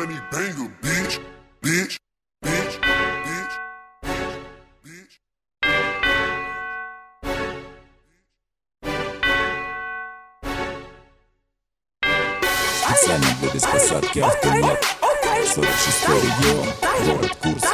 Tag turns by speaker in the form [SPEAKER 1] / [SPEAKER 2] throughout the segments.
[SPEAKER 1] money banger, bitch, bitch, bitch, bitch, bitch.
[SPEAKER 2] Специально для беспосадки автомет. 46-й регион, город Курск.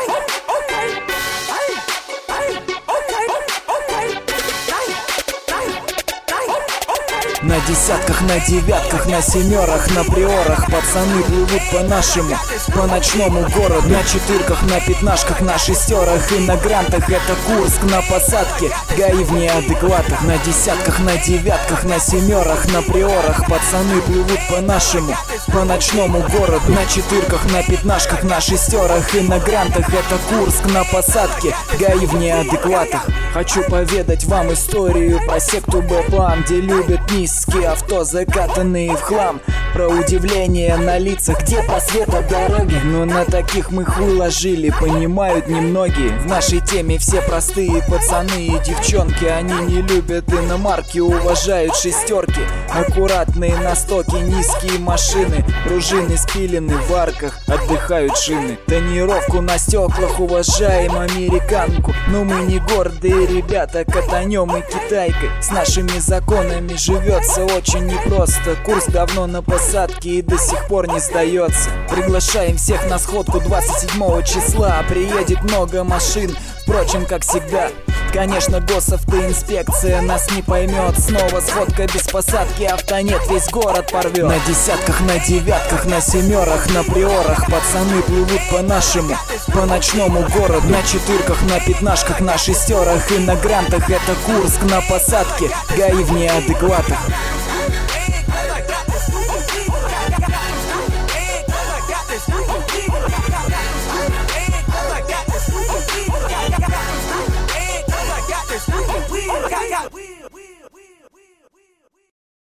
[SPEAKER 3] На десятках, на девятках, на семерах, на приорах пацаны плывут по-нашему, по ночному городу. На четырках, на пятнашках, на шестерах и на грантах. Это Курск на посадке, ГАИ в неадекватах. На десятках, на девятках, на семерах, на приорах пацаны плывут по-нашему, по ночному городу. На четырках, на пятнашках, на шестерах и на грантах. Это Курск на посадке, ГАИ в неадекватах. Хочу поведать вам историю про секту Б-план, где любят низкие авто, закатанные в хлам. Про удивление на лицах, где просвет от дороги. Но на таких мы хуй ложили, понимают немногие. В нашей теме все простые пацаны и девчонки. Они не любят иномарки, уважают шестерки. Аккуратные настоки, низкие машины, пружины спилены в арках, отдыхают шины. Тонировку на стеклах уважаем американку. Но мы не гордые ребята, катанем и китайкой. С нашими законами живется очень непросто. Курск давно на посадке и до сих пор не сдается. Приглашаем всех на сходку 27 числа. Приедет много машин, впрочем, как всегда. Конечно, госавтоинспекция нас не поймет. Снова сходка без посадки, автонет весь город порвет. На десятках, на девятках, на семерах, на приорах пацаны плывут по-нашему, по ночному городу. На четырках, на пятнашках, на шестерах и на грантах. Это Курск на посадке, ГАИ в неадекватах.